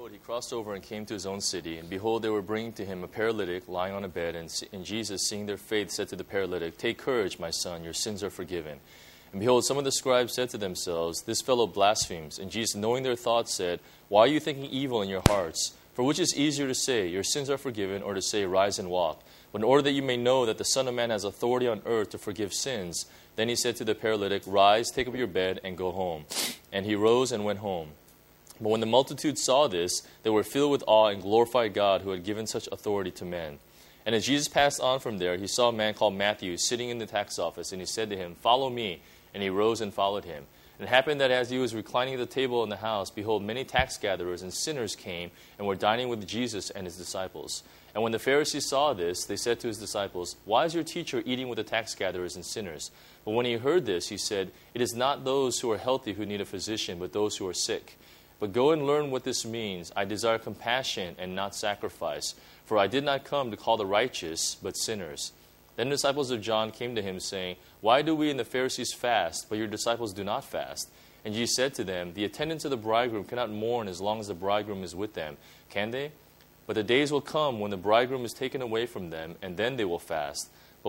road, he crossed over and came to his own city. And behold, they were bringing to him a paralytic lying on a bed. And Jesus, seeing their faith, said to the paralytic, "Take courage, my son, your sins are forgiven." And behold, some of the scribes said to themselves, "This fellow blasphemes." And Jesus, knowing their thoughts, said, "Why are you thinking evil in your hearts? For which is easier to say, 'Your sins are forgiven,' or to say, 'Rise and walk'? But in order that you may know that the Son of Man has authority on earth to forgive sins," then he said to the paralytic, "Rise, take up your bed, and go home." And he rose and went home. But when the multitude saw this, they were filled with awe and glorified God who had given such authority to men. And as Jesus passed on from there, he saw a man called Matthew sitting in the tax office, and he said to him, "Follow me." And he rose and followed him. And it happened that as he was reclining at the table in the house, behold, many tax gatherers and sinners came and were dining with Jesus and his disciples. And when the Pharisees saw this, they said to his disciples, "Why is your teacher eating with the tax gatherers and sinners?" But when he heard this, he said, "It is not those who are healthy who need a physician, but those who are sick. But go and learn what this means. I desire compassion and not sacrifice. For I did not come to call the righteous, but sinners." Then the disciples of John came to him, saying, "Why do we and the Pharisees fast, but your disciples do not fast?" And Jesus said to them, "The attendants of the bridegroom cannot mourn as long as the bridegroom is with them, can they? But the days will come when the bridegroom is taken away from them, and then they will fast.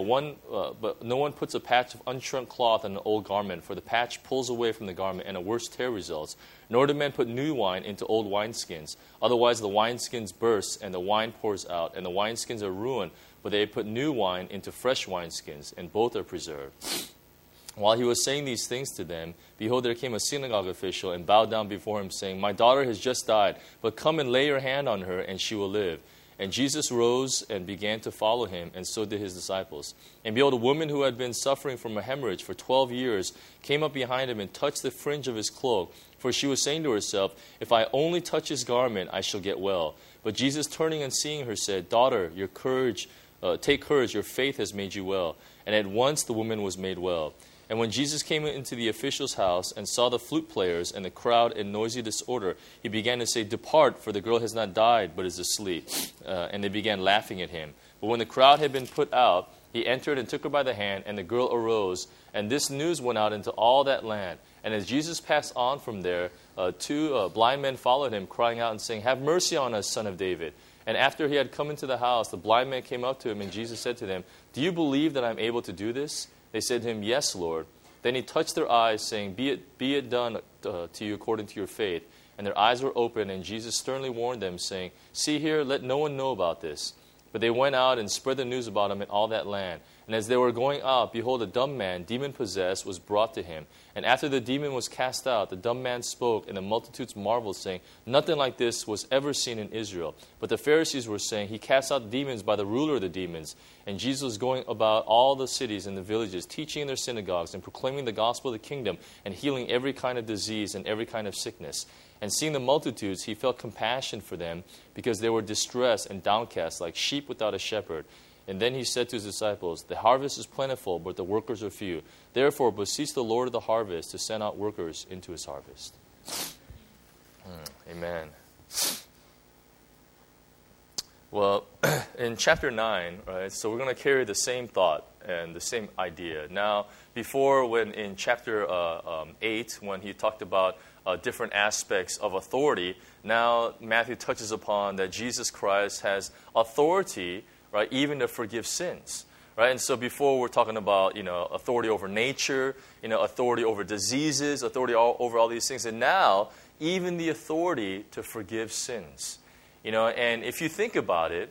But no one puts a patch of unshrunk cloth on an old garment, for the patch pulls away from the garment, and a worse tear results. Nor do men put new wine into old wineskins. Otherwise the wineskins burst, and the wine pours out, and the wineskins are ruined. But they put new wine into fresh wineskins, and both are preserved." While he was saying these things to them, behold, there came a synagogue official and bowed down before him, saying, "My daughter has just died, but come and lay your hand on her, and she will live." And Jesus rose and began to follow him, and so did his disciples. And behold, a woman who had been suffering from a hemorrhage for 12 years came up behind him and touched the fringe of his cloak. For she was saying to herself, "If I only touch his garment, I shall get well." But Jesus, turning and seeing her, said, "Daughter, take courage, your faith has made you well." And at once the woman was made well. And when Jesus came into the official's house and saw the flute players and the crowd in noisy disorder, he began to say, "Depart, for the girl has not died, but is asleep." And they began laughing at him. But when the crowd had been put out, he entered and took her by the hand, and the girl arose. And this news went out into all that land. And as Jesus passed on from there, two blind men followed him, crying out and saying, "Have mercy on us, Son of David." And after he had come into the house, the blind men came up to him, and Jesus said to them, "Do you believe that I am able to do this?" They said to him, "Yes, Lord." Then he touched their eyes, saying, Be it done to you according to your faith." And their eyes were opened, and Jesus sternly warned them, saying, "See here, let no one know about this." But they went out and spread the news about him in all that land. And as they were going out, behold, a dumb man, demon-possessed, was brought to him. And after the demon was cast out, the dumb man spoke, and the multitudes marveled, saying, "Nothing like this was ever seen in Israel." But the Pharisees were saying, "He casts out demons by the ruler of the demons." And Jesus was going about all the cities and the villages, teaching in their synagogues and proclaiming the gospel of the kingdom and healing every kind of disease and every kind of sickness. And seeing the multitudes, he felt compassion for them because they were distressed and downcast like sheep without a shepherd. And then he said to his disciples, "The harvest is plentiful, but the workers are few. Therefore, beseech the Lord of the harvest to send out workers into his harvest." Amen. Well, in chapter 9, right, so we're going to carry the same thought and the same idea. Now, before, when in chapter 8, when he talked about different aspects of authority, now Matthew touches upon that Jesus Christ has authority, right, even to forgive sins, right? And so before we're talking about, authority over nature, authority over diseases, authority over all these things, and now even the authority to forgive sins, And if you think about it,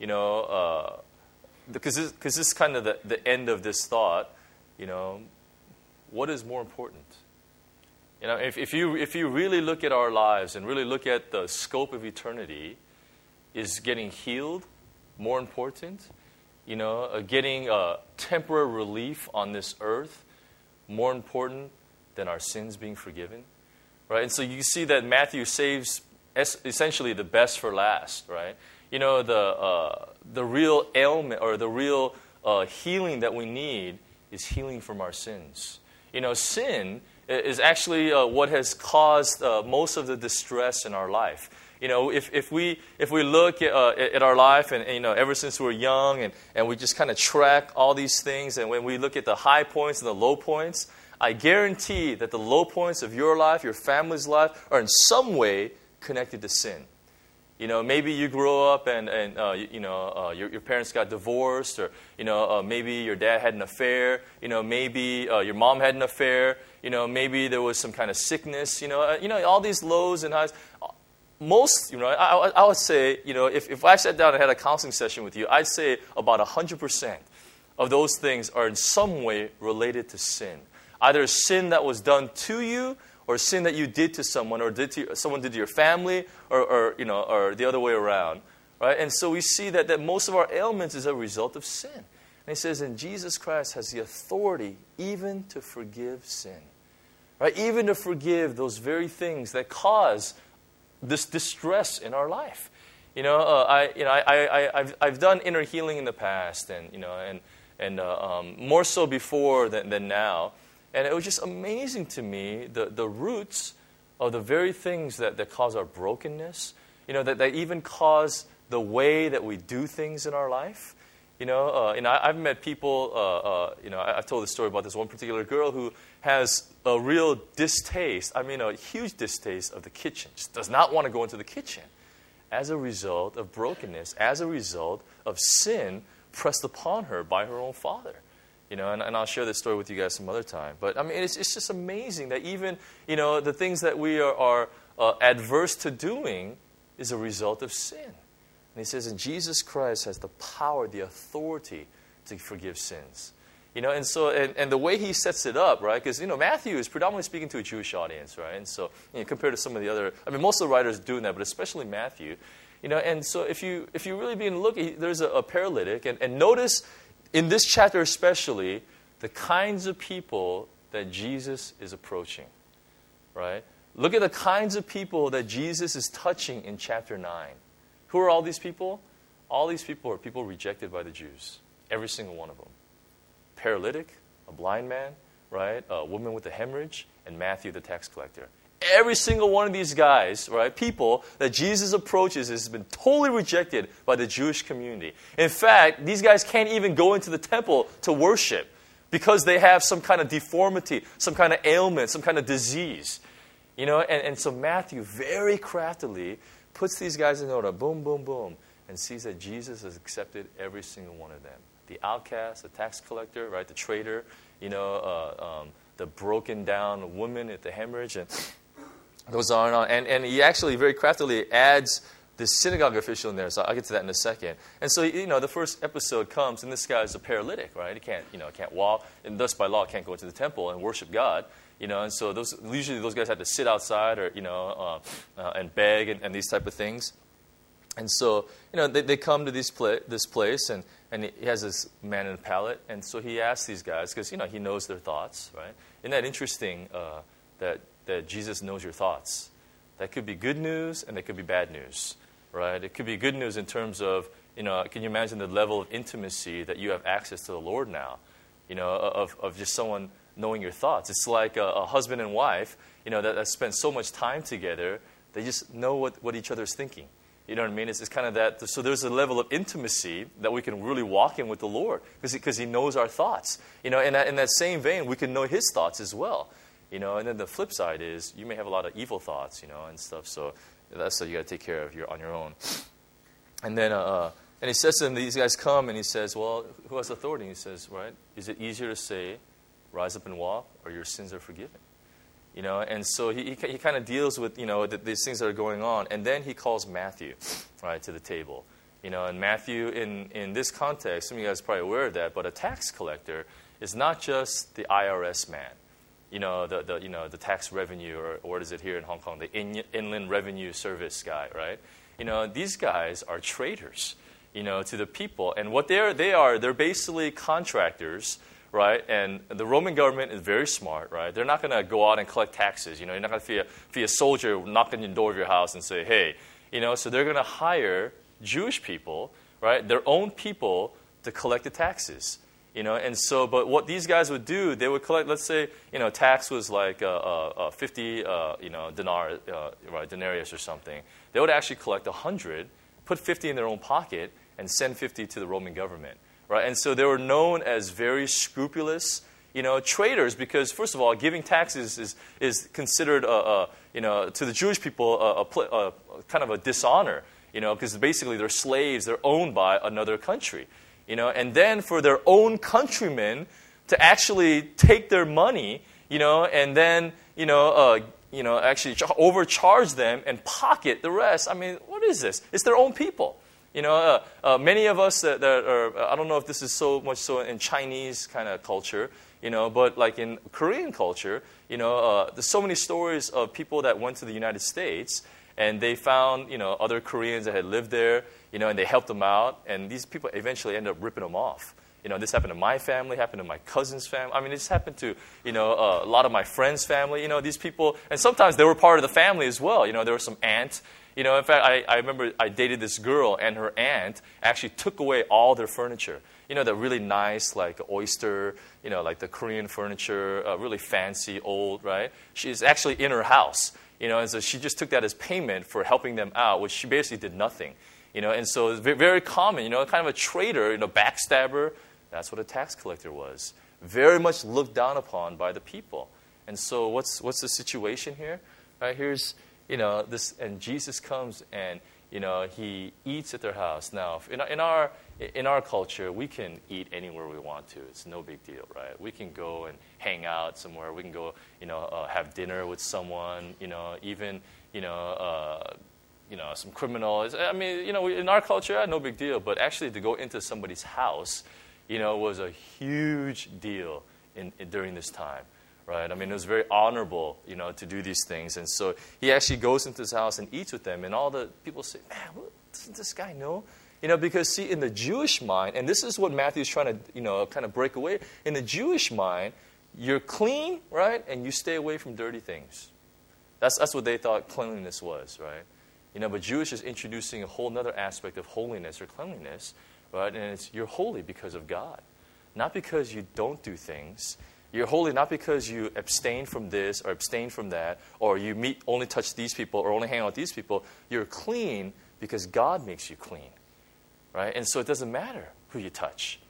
because this is kind of the end of this thought, what is more important? If you really look at our lives and really look at the scope of eternity, is getting healed more important? Getting temporary relief on this earth more important than our sins being forgiven? Right? And so you see that Matthew saves essentially the best for last, right? The real ailment or the real healing that we need is healing from our sins. Sin is actually what has caused most of the distress in our life. If we look at our life and ever since we're young and we just kind of track all these things, and when we look at the high points and the low points, I guarantee that the low points of your life, your family's life, are in some way connected to sin. You know, maybe you grow up and your parents got divorced, or maybe your dad had an affair. You know, maybe your mom had an affair. You know, maybe there was some kind of sickness. All these lows and highs. Most, I would say, if I sat down and had a counseling session with you, I'd say about 100% of those things are in some way related to sin. Either sin that was done to you, or sin that you did to someone, or someone did to your family, or the other way around, right? And so we see that most of our ailments is a result of sin. And he says, and Jesus Christ has the authority even to forgive sin, right? Even to forgive those very things that cause this distress in our life. I've done inner healing in the past, and more so before than now. And it was just amazing to me the roots of the very things that cause our brokenness, that even cause the way that we do things in our life. I've met people, I've told the story about this one particular girl who has a real distaste, a huge distaste of the kitchen, just does not want to go into the kitchen as a result of brokenness, as a result of sin pressed upon her by her own father. And I'll share this story with you guys some other time. But, it's just amazing that even, the things that we are adverse to doing is a result of sin. And he says, and Jesus Christ has the power, the authority to forgive sins. And so, and the way he sets it up, right, because, Matthew is predominantly speaking to a Jewish audience, right? And so, compared to some of the other, most of the writers are doing that, but especially Matthew. And so if you really begin to look, there's a paralytic, and notice, in this chapter especially, the kinds of people that Jesus is approaching, right? Look at the kinds of people that Jesus is touching in chapter 9. Who are all these people? All these people are people rejected by the Jews, every single one of them. Paralytic, a blind man, right? A woman with a hemorrhage, and Matthew the tax collector. Every single one of these guys, right, people that Jesus approaches has been totally rejected by the Jewish community. In fact, these guys can't even go into the temple to worship because they have some kind of deformity, some kind of ailment, some kind of disease. And so Matthew very craftily puts these guys in order, boom, boom, boom, and sees that Jesus has accepted every single one of them. The outcast, the tax collector, right, the traitor, the broken down woman at the hemorrhage, and goes on and on. And he actually very craftily adds this synagogue official in there, so I'll get to that in a second. And so, the first episode comes, and this guy is a paralytic, right? He can't walk, and thus by law can't go into the temple and worship God. And so usually those guys have to sit outside or, and beg and these type of things. And so, they come to this place, and he has this man in a pallet, and so he asks these guys, because, he knows their thoughts, right? Isn't that interesting that Jesus knows your thoughts? That could be good news, and that could be bad news, right? It could be good news in terms of, can you imagine the level of intimacy that you have access to the Lord now, of just someone knowing your thoughts. It's like a husband and wife, that spend so much time together, they just know what each other's thinking. You know what I mean? It's kind of that. So there's a level of intimacy that we can really walk in with the Lord because He knows our thoughts. In that same vein, we can know His thoughts as well. And then the flip side is you may have a lot of evil thoughts, and stuff. So that's what you got to take care of on your own. And then, and he says to them, these guys come, and he says, well, who has authority? And he says, right, is it easier to say, rise up and walk, or your sins are forgiven? And so he kind of deals with, these things that are going on. And then he calls Matthew, right, to the table. And Matthew, in this context, some of you guys are probably aware of that, but a tax collector is not just the IRS man. The tax revenue, or what is it here in Hong Kong, the Inland Revenue Service guy, right? These guys are traitors, to the people. And what they're basically contractors, right? And the Roman government is very smart, right? They're not going to go out and collect taxes. You're not going to be a soldier knocking on the door of your house and say, hey, so they're going to hire Jewish people, right? Their own people to collect the taxes. And so, but what these guys would do, they would collect, let's say, tax was like 50, denarius or something. They would actually collect 100, put 50 in their own pocket, and send 50 to the Roman government, right? And so they were known as very scrupulous, traitors, because first of all, giving taxes is considered, to the Jewish people, kind of a dishonor. because basically they're slaves, they're owned by another country. And then for their own countrymen to actually take their money, and then, actually overcharge them and pocket the rest. I mean, what is this? It's their own people. Many of us that are, I don't know if this is so much so in Chinese kind of culture, but like in Korean culture, there's so many stories of people that went to the United States and they found, other Koreans that had lived there, and they helped them out, and these people eventually ended up ripping them off. This happened to my family, happened to my cousin's family. I mean, this happened to, a lot of my friends' family. These people, and sometimes they were part of the family as well. There was some aunt. In fact, I remember I dated this girl, and her aunt actually took away all their furniture. The really nice, like oyster, like the Korean furniture, really fancy, old, right? She's actually in her house, and so she just took that as payment for helping them out, which she basically did nothing. And so it's very common, kind of a traitor, backstabber. That's what a tax collector was. Very much looked down upon by the people. And so what's the situation here? Right, here's, this, and Jesus comes and, he eats at their house. Now, in our culture, we can eat anywhere we want to. It's no big deal, right? We can go and hang out somewhere. We can go, have dinner with someone, even, some criminals. I mean, in our culture, no big deal. But actually to go into somebody's house, was a huge deal during this time, right? I mean, it was very honorable, to do these things. And so he actually goes into his house and eats with them. And all the people say, man, doesn't this guy know? Because, see, in the Jewish mind, and this is what Matthew's trying to, kind of break away. In the Jewish mind, you're clean, right? And you stay away from dirty things. That's what they thought cleanliness was, right? But Jewish is introducing a whole other aspect of holiness or cleanliness, right? And it's you're holy because of God, not because you don't do things. You're holy not because you abstain from this or abstain from that, or you only touch these people or only hang out with these people. You're clean because God makes you clean, right? And so it doesn't matter who you touch.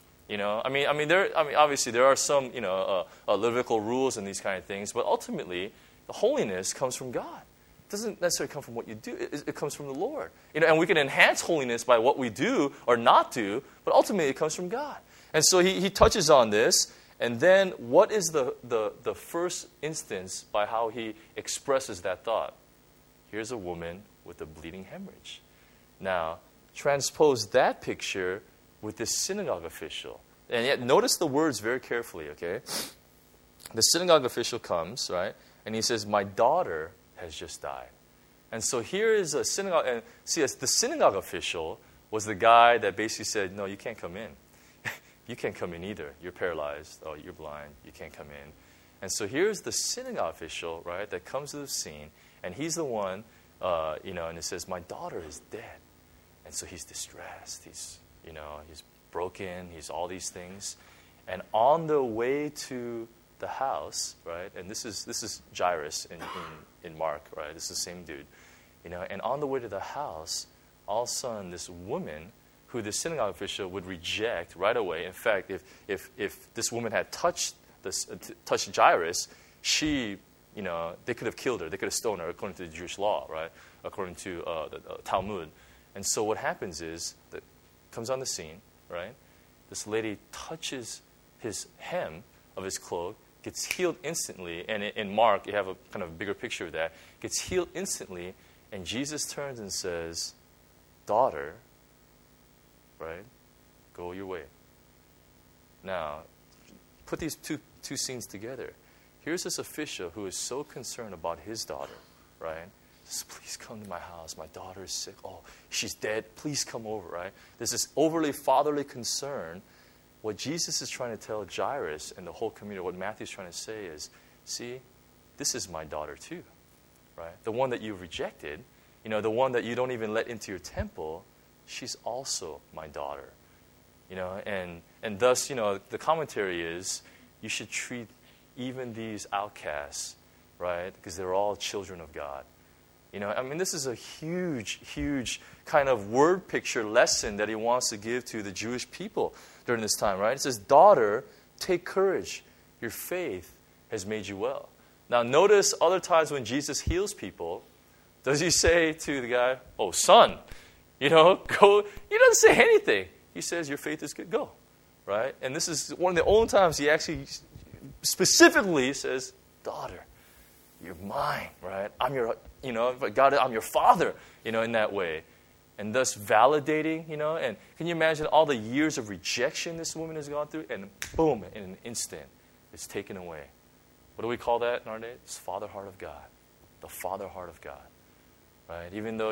Obviously there are some Levitical rules and these kind of things, but ultimately the holiness comes from God. It doesn't necessarily come from what you do. It comes from the Lord. And we can enhance holiness by what we do or not do, but ultimately it comes from God. And so he touches on this. And then what is the first instance by how he expresses that thought? Here's a woman with a bleeding hemorrhage. Now, transpose that picture with this synagogue official. And yet, notice the words very carefully, okay? The synagogue official comes, right? And he says, my daughter has just died. And so here is a synagogue. And see, the synagogue official was the guy that basically said, no, you can't come in. You can't come in either. You're paralyzed. Oh, you're blind. You can't come in. And so here's the synagogue official, right, that comes to the scene. And he's the one, and it says, my daughter is dead. And so he's distressed. He's broken. He's all these things. And on the way to the house, right, and this is Jairus in Mark, right? This is the same dude. And on the way to the house, all of a sudden, this woman who the synagogue official would reject right away. In fact, if this woman had touched Jairus, they could have killed her. They could have stoned her according to the Jewish law, right? According to the Talmud. And so what happens is, that comes on the scene, right? This lady touches his hem of his cloak, gets healed instantly. And in Mark, you have a kind of bigger picture of that. Gets healed instantly, and Jesus turns and says, daughter, right? Go your way. Now, put these two scenes together. Here's this official who is so concerned about his daughter, right? Says, please come to my house. My daughter is sick. Oh, she's dead. Please come over, right? There's this overly fatherly concern. What Jesus is trying to tell Jairus and the whole community, what Matthew's trying to say is, see, this is my daughter too, right? The one that you rejected, the one that you don't even let into your temple, she's also my daughter, and thus, the commentary is you should treat even these outcasts, right? Because they're all children of God. This is a huge, huge kind of word picture lesson that he wants to give to the Jewish people during this time, right? It says, daughter, take courage. Your faith has made you well. Now, notice other times when Jesus heals people, does he say to the guy, oh, son, Go. He doesn't say anything. He says, your faith is good. Go. Right? And this is one of the only times he actually specifically says, daughter, you're mine, right? I'm your, God, I'm your father, in that way. And thus validating, and can you imagine all the years of rejection this woman has gone through? And boom, in an instant, it's taken away. What do we call that in our day? It's Father Heart of God. The Father Heart of God. Right? Even though,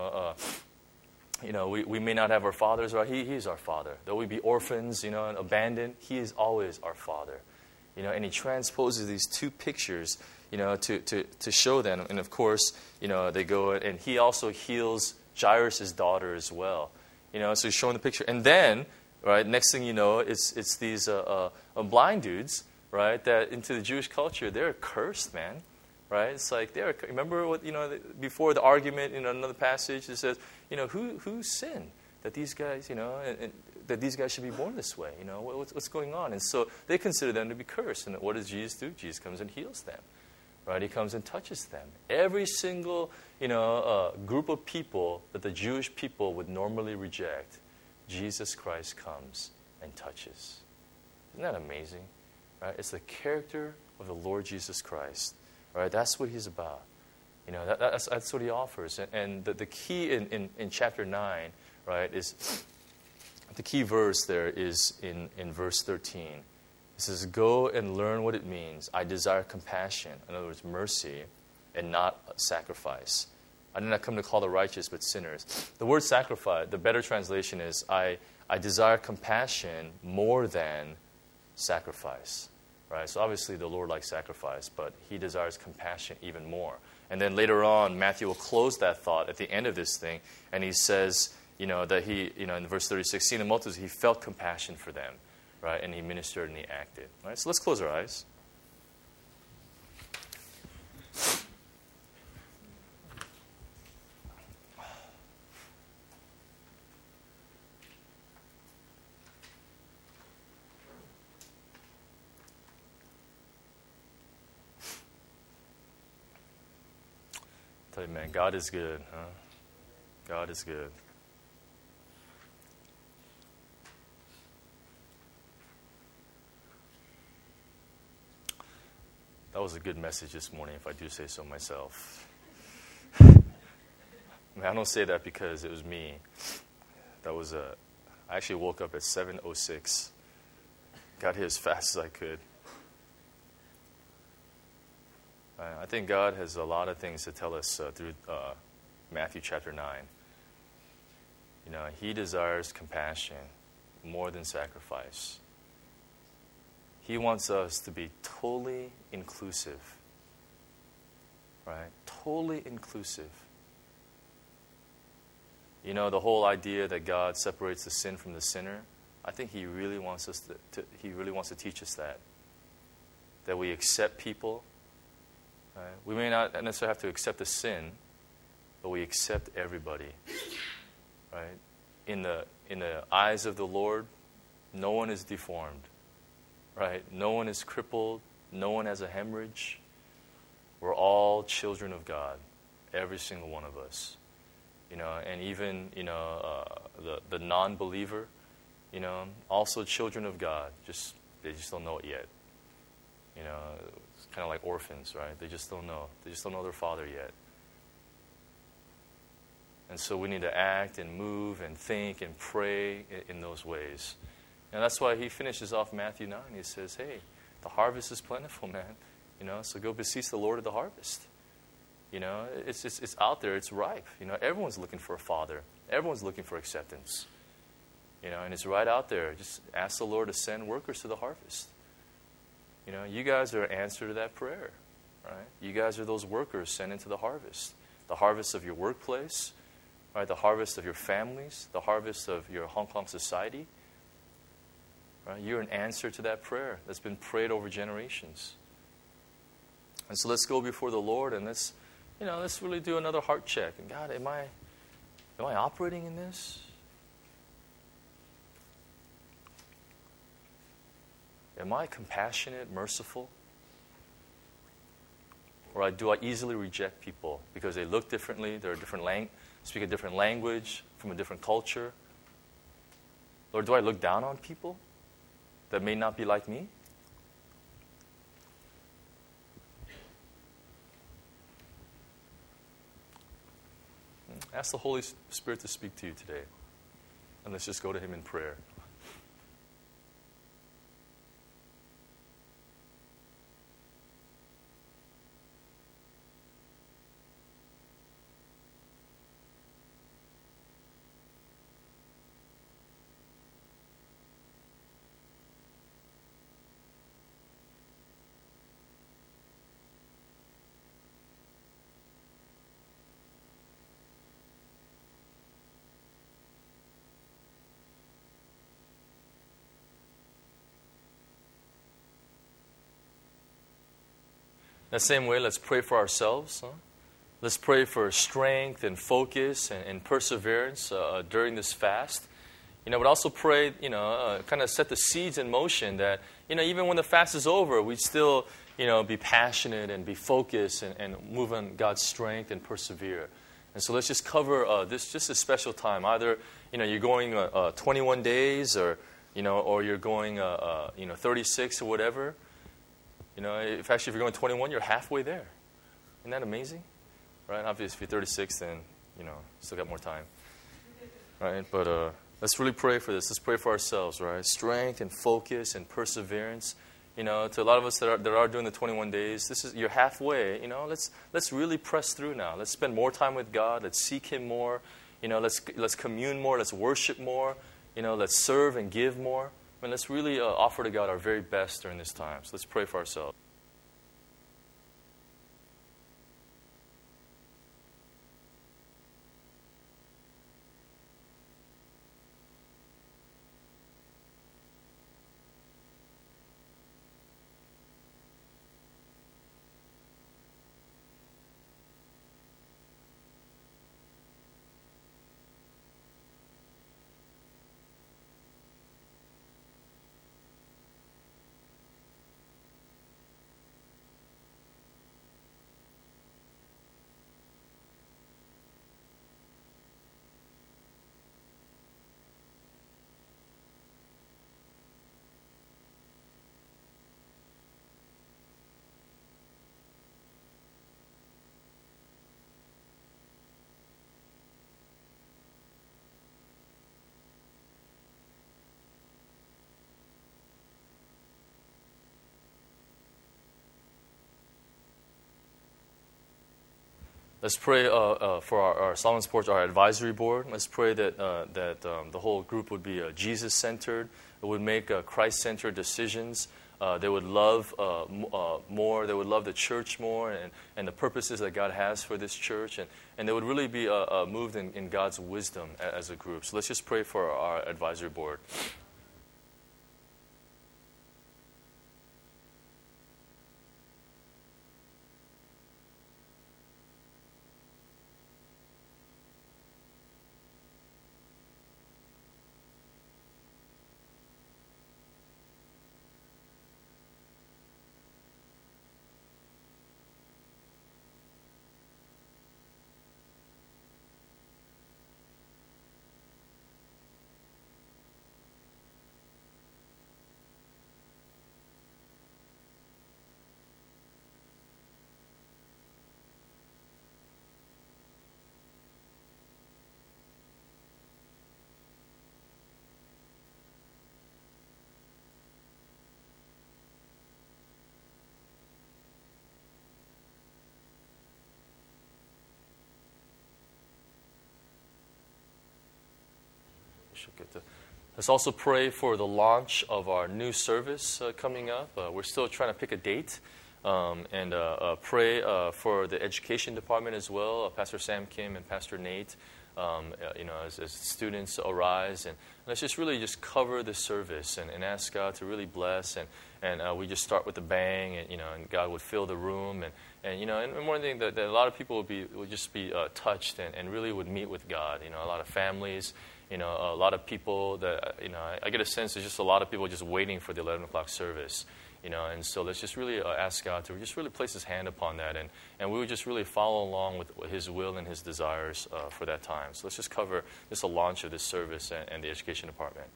we may not have our fathers, right? He's our Father. Though we be orphans, and abandoned, He is always our Father. And He transposes these two pictures, to show them. And of course, they go, and He also heals Jairus' daughter as well. So He's showing the picture. And then, right, next thing you know, it's these blind dudes, right, that into the Jewish culture, they're cursed, man. Right? It's like, remember what, before the argument in another passage, it says, who sinned that these guys, and that these guys should be born this way? What's going on? And so they consider them to be cursed. And what does Jesus do? Jesus comes and heals them. Right? He comes and touches them. Every single, group of people that the Jewish people would normally reject, Jesus Christ comes and touches. Isn't that amazing? Right? It's the character of the Lord Jesus Christ. Right? That's what He's about. That's what He offers. And the key in chapter 9, right, is the key verse there is in verse 13. It says, go and learn what it means. I desire compassion, in other words, mercy, and not sacrifice. I did not come to call the righteous, but sinners. The word sacrifice, the better translation is, I desire compassion more than sacrifice. Right? So obviously the Lord likes sacrifice, but He desires compassion even more. And then later on, Matthew will close that thought at the end of this thing, and he says, that He, in verse 36, seeing the multitudes, He felt compassion for them, right? And He ministered and He acted. Right? So let's close our eyes. Tell you, man, God is good, huh? God is good. That was a good message this morning, if I do say so myself. I don't say that because it was me. I actually woke up at 7:06. Got here as fast as I could. I think God has a lot of things to tell us through Matthew chapter 9. He desires compassion more than sacrifice. He wants us to be totally inclusive. Right? Totally inclusive. The whole idea that God separates the sin from the sinner, I think He really wants us He really wants to teach us that we accept people. Right? We may not necessarily have to accept the sin, but we accept everybody. Right? In the eyes of the Lord, no one is deformed. Right? No one is crippled. No one has a hemorrhage. We're all children of God, every single one of us. And even the non-believer, also children of God. They just don't know it yet. It's kind of like orphans, right? They just don't know. They just don't know their Father yet. And so we need to act and move and think and pray in those ways. And that's why He finishes off Matthew 9. He says, hey, the harvest is plentiful, man. So go beseech the Lord of the harvest. It's out there. It's ripe. Everyone's looking for a Father. Everyone's looking for acceptance. And it's right out there. Just ask the Lord to send workers to the harvest. You guys are an answer to that prayer, right? You guys are those workers sent into the harvest. The harvest of your workplace, right? The harvest of your families, the harvest of your Hong Kong society. Right? You're an answer to that prayer that's been prayed over generations. And so let's go before the Lord and let's really do another heart check. And God, am I operating in this? Am I compassionate, merciful? Or do I easily reject people because they look differently, they're a different speak a different language, from a different culture? Or do I look down on people that may not be like me? Ask the Holy Spirit to speak to you today. And let's just go to Him in prayer. The same way, let's pray for ourselves. Let's pray for strength and focus and perseverance during this fast. But also pray, kind of set the seeds in motion that, even when the fast is over, we still, be passionate and be focused and move on God's strength and persevere. And so let's just cover this just a special time. Either, you're going 21 days or you're going, 36 or whatever. If you're going 21, you're halfway there. Isn't that amazing? Right? Obviously, if you're 36, then, still got more time. Right? But let's really pray for this. Let's pray for ourselves, right? Strength and focus and perseverance. To a lot of us that are doing the 21 days, you're halfway. Let's really press through now. Let's spend more time with God. Let's seek Him more. Let's commune more. Let's worship more. Let's serve and give more. Let's really offer to God our very best during this time. So let's pray for ourselves. Let's pray for our Solomon Sports, our advisory board. Let's pray that the whole group would be Jesus-centered. It would make Christ-centered decisions. They would love more. They would love the church more and the purposes that God has for this church. And they would really be moved in God's wisdom as a group. So let's just pray for our advisory board. Let's also pray for the launch of our new service coming up. We're still trying to pick a date. And pray for the education department as well, Pastor Sam Kim and Pastor Nate, as students arise. And let's just really just cover the service and ask God to really bless. And we just start with a bang, and God would fill the room. And one thing that a lot of people would just be touched and really would meet with God. A lot of families, a lot of people that, I get a sense there's just a lot of people just waiting for the 11 o'clock service. And so let's just really ask God to just really place His hand upon that, and we would just really follow along with His will and His desires for that time. So let's just cover just the launch of this service and the education department.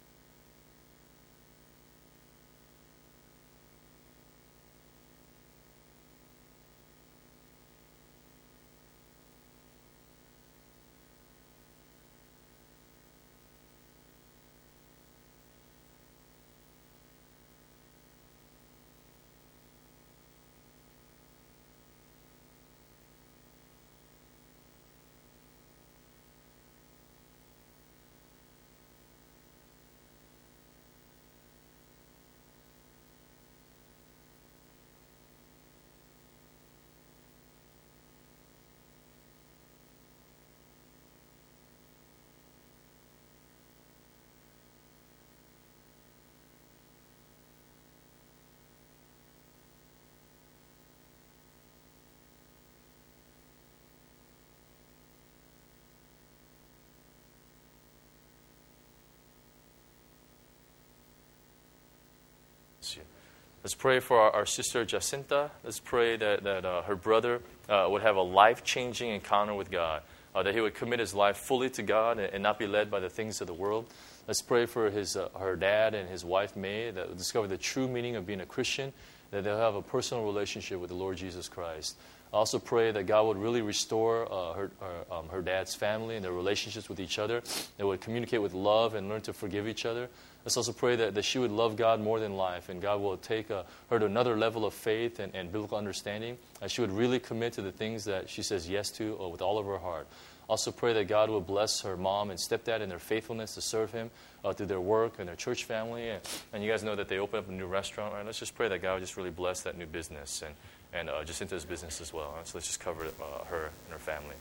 Let's pray for our sister Jacinta. Let's pray that her brother would have a life-changing encounter with God, that he would commit his life fully to God and not be led by the things of the world. Let's pray for her dad and his wife May, that will discover the true meaning of being a Christian, that they'll have a personal relationship with the Lord Jesus Christ. I also pray that God would really restore her dad's family and their relationships with each other. They would communicate with love and learn to forgive each other. Let's also pray that she would love God more than life, and God will take her to another level of faith and biblical understanding. That she would really commit to the things that she says yes to with all of her heart. Also pray that God will bless her mom and stepdad in their faithfulness to serve Him through their work and their church family. And you guys know that they opened up a new restaurant, right? Let's just pray that God would just really bless that new business and just into His business as well. Right? So let's just cover her and her family.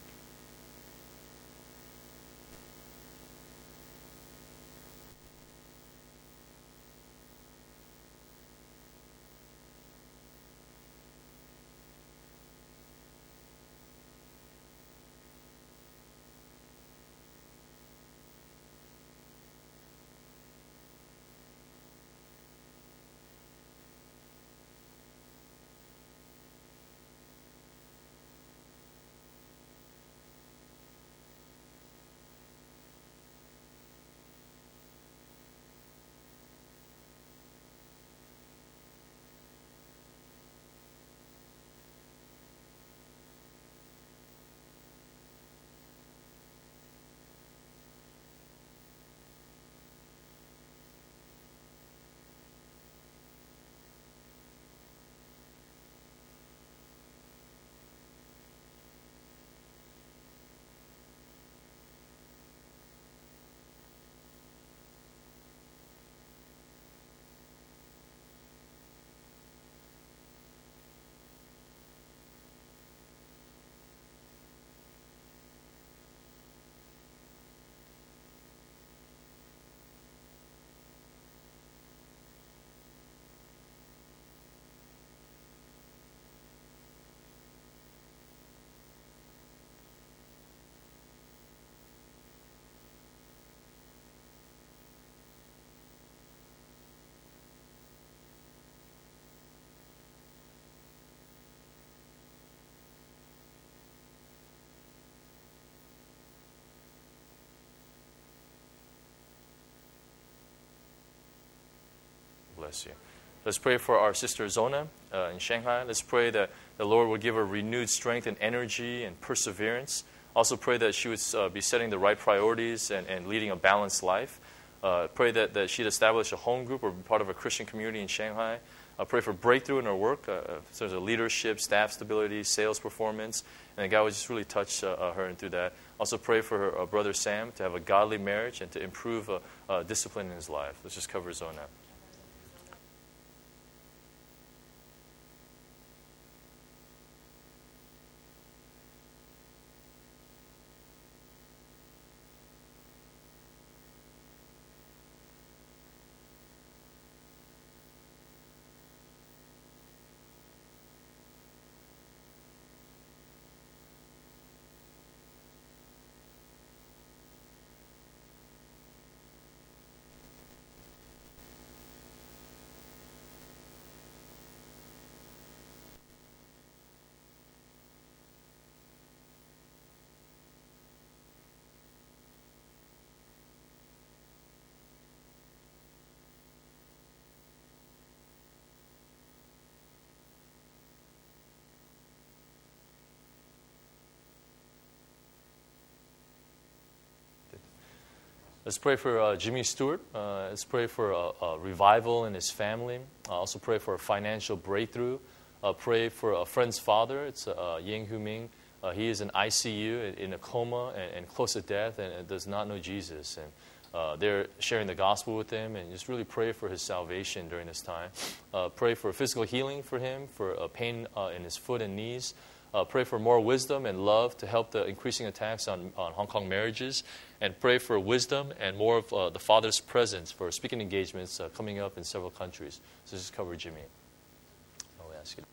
Bless you. Let's pray for our sister Zona in Shanghai. Let's pray that the Lord will give her renewed strength and energy and perseverance. Also pray that she would be setting the right priorities and leading a balanced life. Pray that she'd establish a home group or be part of a Christian community in Shanghai. Pray for breakthrough in her work, so there's a leadership, staff stability, sales performance, and that God would just really touch her and through that. Also pray for her brother Sam to have a godly marriage and to improve discipline in his life. Let's just cover Zona. Let's pray for Jimmy Stewart. Let's pray for a revival in his family. Also pray for a financial breakthrough. Pray for a friend's father. It's Yang Hu Ming. He is in ICU in a coma and close to death and does not know Jesus. And they're sharing the gospel with him, and just really pray for his salvation during this time. Pray for physical healing for him, for pain in his foot and knees. Pray for more wisdom and love to help the increasing attacks on Hong Kong marriages. And pray for wisdom and more of the Father's presence for speaking engagements coming up in several countries. So just cover Jimmy. I'll ask you.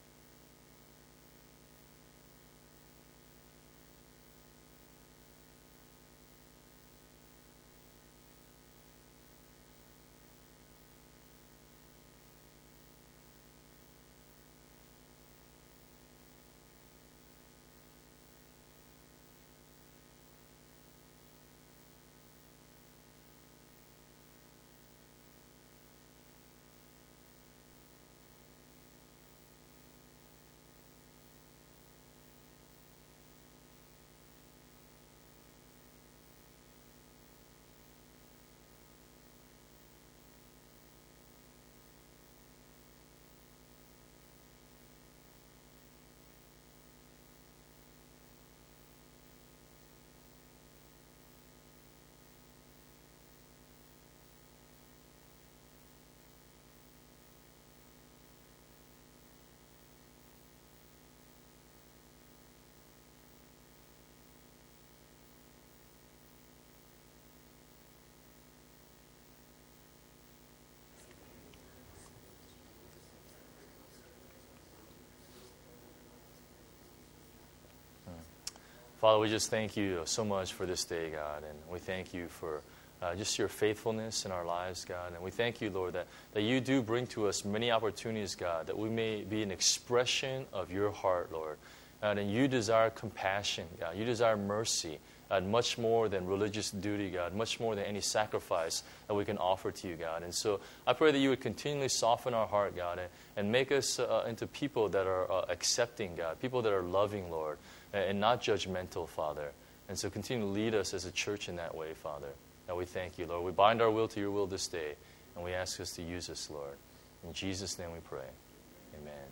Father, we just thank you so much for this day, God, and we thank you for just your faithfulness in our lives, God. And we thank you, Lord, that you do bring to us many opportunities, God, that we may be an expression of your heart, Lord. And you desire compassion, God. You desire mercy, God, much more than religious duty, God, much more than any sacrifice that we can offer to you, God. And so I pray that you would continually soften our heart, God, and make us into people that are accepting, God, people that are loving, Lord, and not judgmental, Father. And so continue to lead us as a church in that way, Father. And we thank you, Lord. We bind our will to your will this day, and we ask us to use us, Lord. In Jesus' name we pray. Amen.